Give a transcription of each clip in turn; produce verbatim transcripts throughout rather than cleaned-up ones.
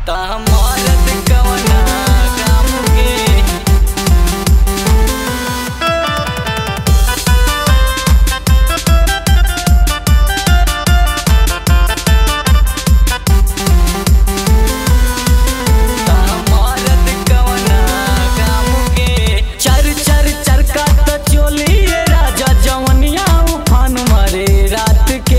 ता मरद कवना काम के। ता मरद कवना काम के। चर चर चरका त चोली राजा जवनिया उफान मारे रात के।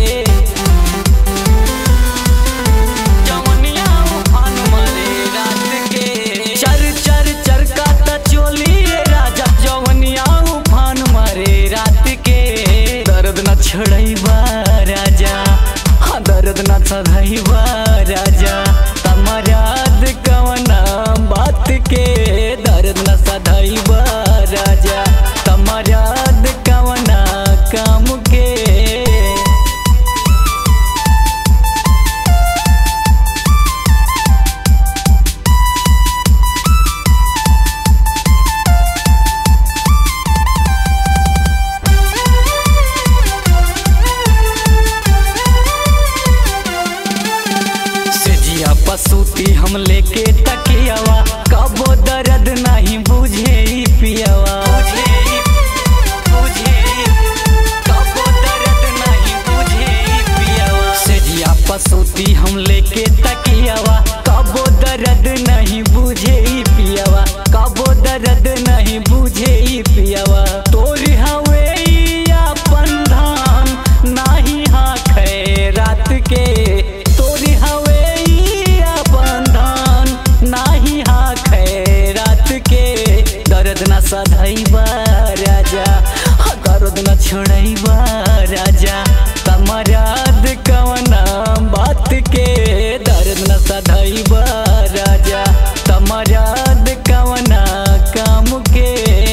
छड़ैबा राजा हाँ दर्द न सधैबा राजा तमराद कवना बात के। दर्द न सधैबा राजा तमराद कवना काम के। पसूती हम लेके तकियावा कबो दर्द नहीं बुझे पियावा। कबो दर्द नहीं बुझे पियावा। सेजिया पसूती हम लेके तकियावा कबो दर्द नहीं बुझे पियावा। कबो दर्द नहीं बुझे पियावा। तोरी हवे अपन धान नहीं हाँ खे रात के। तोरी हवे दर्द न सधैबा राजा दर्द न छोड़ैबा राजा तमराद कवना बात के। दर्द न सधैबा राजा तमराद कवना काम के।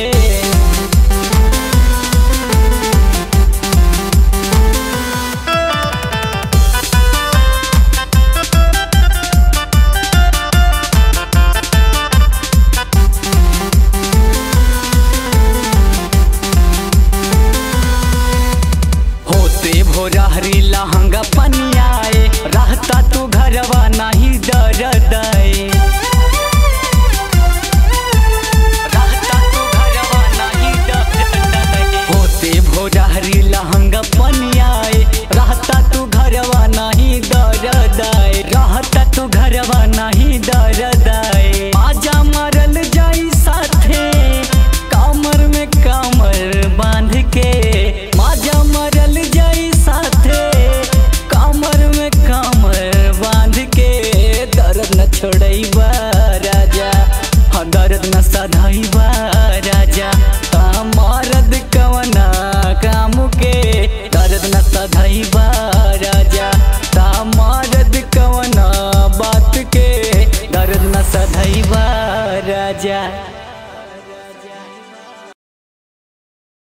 भोरहरी लहंगा पनियाए रहता तू घरवा नहीं दर्द आए। रहता तू घरवा नहीं दर्द आए। होते भोरहरी लहंगा पनियाए रहता तू घरवा नहीं दर्द आए। रहता तू घरवा नहीं दर्द आए। आजा मरल जाई साथे कमर में कमर बांध के। माजा मरल जाई कमर में कमर बांध के। दर्द न छोड़ैबा राजा हाँ दर्द न सधैबा राजा ता मरद कवना काम के। दर्द न सधैबा राजा ता मरद कवना बात के। दर्द न सधैबा राजा।